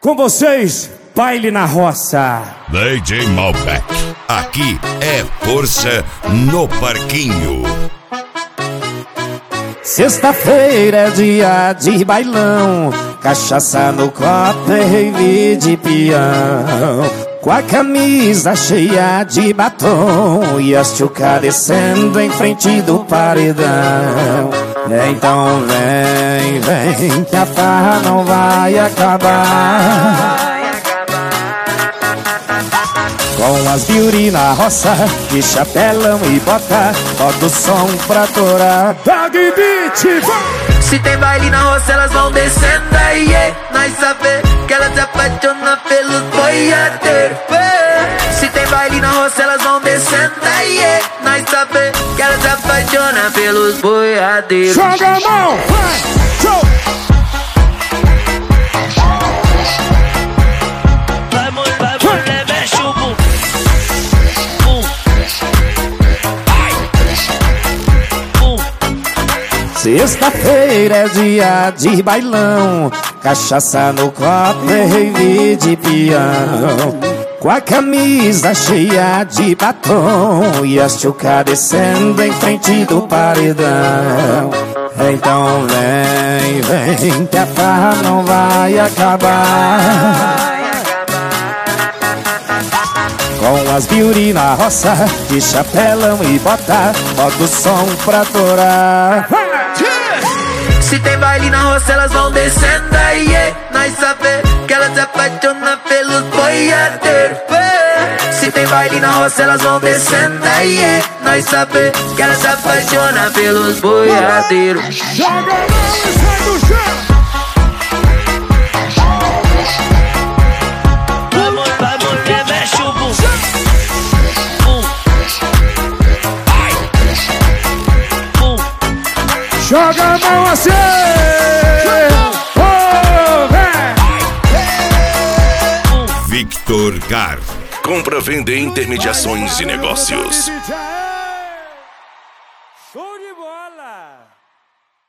Com vocês, baile na roça. DJ Malbec, aqui é força no parquinho. Sexta-feira é dia de bailão, cachaça no copo e rave de peão. Com a camisa cheia de batom e as tchuca descendo em frente do paredão. Então vem, que a farra não vai acabar. Com as beauty na roça, de chapelão e bota o som pra torar. Dog beat, se tem baile na roça, elas vão descendo aí, yeah. Nós sabe que elas se apaixonam pelos boiadeiros. Se tem baile na roça, elas vão descendo aí, yeah. Nós sabe que elas se apaixonam pelos boiadeiros. Joga a mão, vai, show! Sexta-feira é dia de bailão, cachaça no copo e rave de peão. Com a camisa cheia de batom e as tchuca descendo em frente do paredão. Então vem, que a farra não vai acabar. Com as beauty na roça, de chapelão e bota o som pra torar. Se tem baile na roça, elas vão descendo aí, yeah. Nós sabe que elas se apaixonam pelos boiadeiros. Se tem baile na roça, elas vão descendo aí, yeah. Nós sabe que elas se apaixonam pelos boiadeiros. Joga a mão e sai do chão. Joga a mão assim! Victor Gar, compra, venda, intermediações e negócios.